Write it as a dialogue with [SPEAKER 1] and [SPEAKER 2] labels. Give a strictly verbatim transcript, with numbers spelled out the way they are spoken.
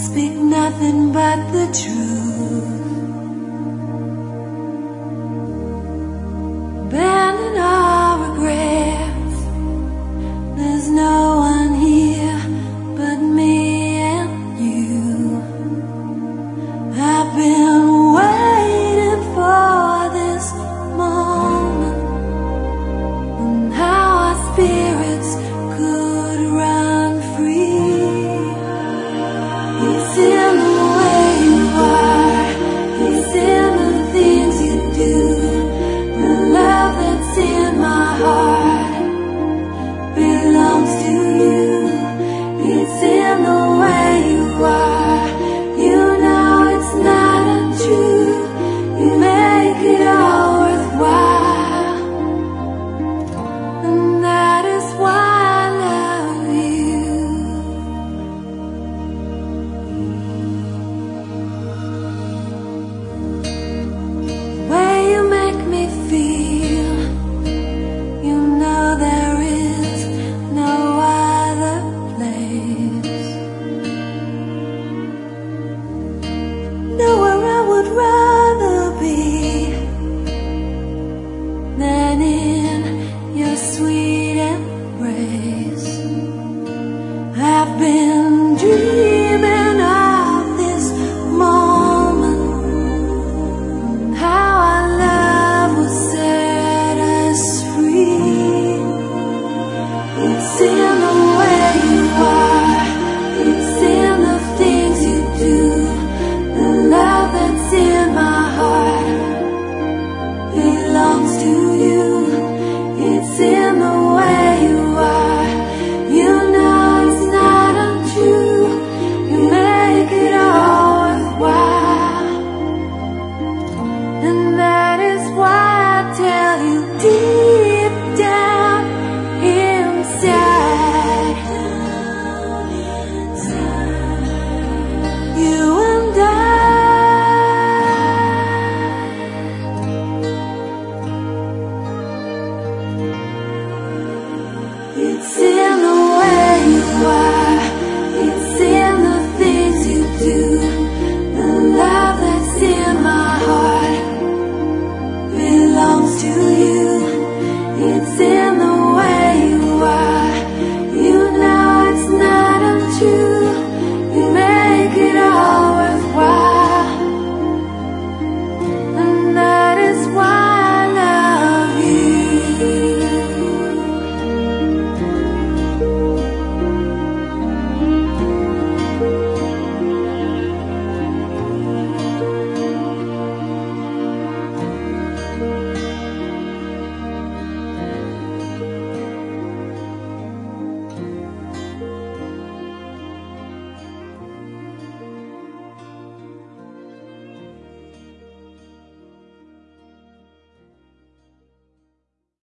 [SPEAKER 1] speak nothing but the truth. Abandon all regrets. There's no one here but me and you. I've been waiting for this moment, and how our spirits could run free. It's in the way you are, it's in the things you do, the love that's in my heart belongs to you. It's in the way you are, you know it's not untrue, you make it all worthwhile, and that is why I love you. The way you make me feel, you know there is no other place, nowhere I would rather be than in your sweet embrace. I've been dreaming of this moment, and how our love will set us free. It's in the way you are, it's in the things you do, the love that's in my heart belongs to you. It's in the way you are, you know it's not untrue, you make it all worthwhile, and that is why I tell you deep down inside, you and I. It's in the way you are, it's in the things you do, the love that's in my heart belongs to you. It's in the way you are, you know it's not untrue, you make it all